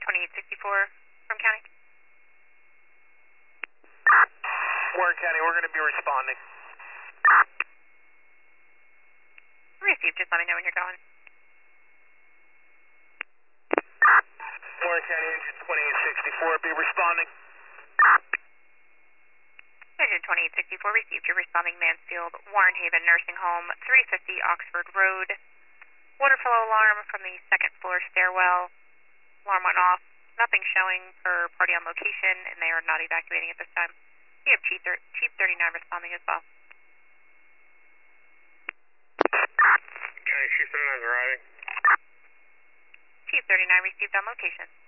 2864 from county. Warren County, we're going to be responding. Received, just let me know when you're going. Warren County, engine 2864, be responding. Engine 2864 received. You're responding Mansfield, Warren Haven Nursing Home, 350 Oxford Road. Water flow alarm from the second floor stairwell. Alarm went off. Nothing showing for party on location, and they are not evacuating at this time. We have Chief 39 responding as well. County, Chief 39 is arriving. Chief 39 received on location.